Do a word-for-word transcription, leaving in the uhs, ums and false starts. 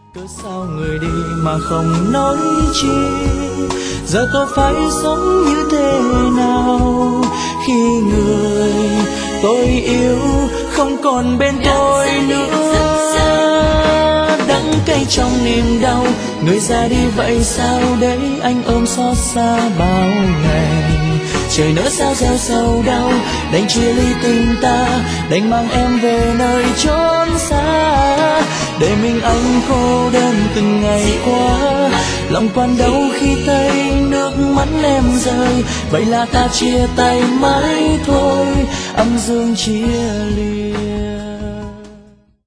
Cớ sao người đi mà không nói chi, giờ tôi phải sống như thế nào khi người tôi yêu không còn bên tôi nữa. Đắng cay trong niềm đau, người ra đi vậy sao để anh ôm xót xa bao ngày. Trời nỡ sao gieo sầu đau, đành chia ly tình ta, đành mang em về nơi chốn xa, để mình anh cô đơn từng ngày qua. Lòng còn đau khi thấy nước mắt em rơi, vậy là ta chia tay mãi thôi, âm dương chia ly.